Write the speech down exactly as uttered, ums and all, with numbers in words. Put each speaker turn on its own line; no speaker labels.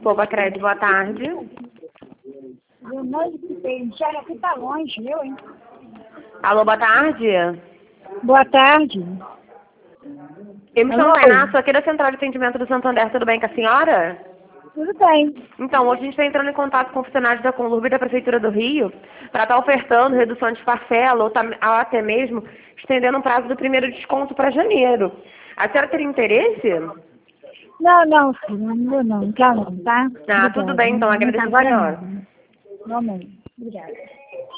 Poupa Crédito, boa tarde.
Eu não escutei, enxerga aqui tá longe, eu, hein?
Alô, boa tarde.
Boa tarde.
Eu me chamo
Alô?
Tainá, sou aqui da Central de Atendimento do Santander, tudo bem com a senhora?
Tudo bem.
Então, hoje a gente está entrando em contato com funcionários da Conlurb e da Prefeitura do Rio para estar ofertando redução de parcela ou, tam- ou até mesmo estendendo o prazo do primeiro desconto para janeiro. A senhora teria interesse?
Não, não, filho, não, não, não quero não, tá?
Ah, tudo
Obrigada.
bem, então
Não, não tá
agradeço a
agora
senhora.
não. Não mesmo. Obrigada.